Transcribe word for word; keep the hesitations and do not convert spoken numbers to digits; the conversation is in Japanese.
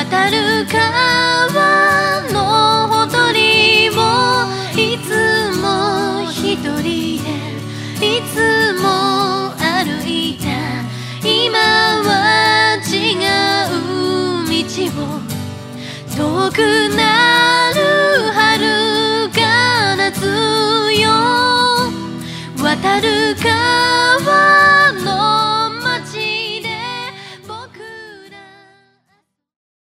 渡る川のほとりをいつも一人でいつも歩いた。今は違う道を遠くなる遥か夏よ。渡る川